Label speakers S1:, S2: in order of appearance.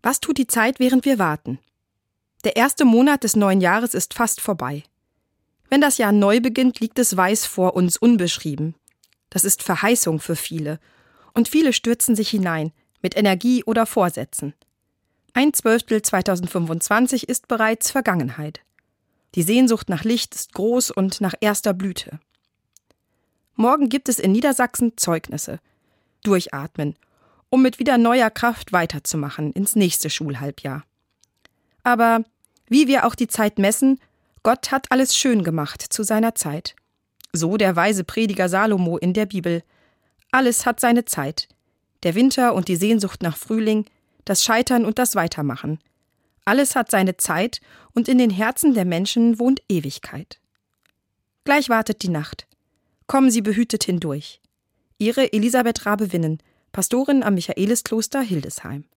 S1: Was tut die Zeit, während wir warten? Der erste Monat des neuen Jahres ist fast vorbei. Wenn das Jahr neu beginnt, liegt es weiß vor uns, unbeschrieben. Das ist Verheißung für viele. Und viele stürzen sich hinein, mit Energie oder Vorsätzen. 1/12 2025 ist bereits Vergangenheit. Die Sehnsucht nach Licht ist groß und nach erster Blüte. Morgen gibt es in Niedersachsen Zeugnisse. Durchatmen, um mit wieder neuer Kraft weiterzumachen ins nächste Schulhalbjahr. Aber wie wir auch die Zeit messen, Gott hat alles schön gemacht zu seiner Zeit. So der weise Prediger Salomo in der Bibel. Alles hat seine Zeit. Der Winter und die Sehnsucht nach Frühling, das Scheitern und das Weitermachen. Alles hat seine Zeit und in den Herzen der Menschen wohnt Ewigkeit. Gleich wartet die Nacht. Kommen Sie behütet hindurch. Ihre Elisabeth Rabe-Winnen, Pastorin am Michaeliskloster Hildesheim.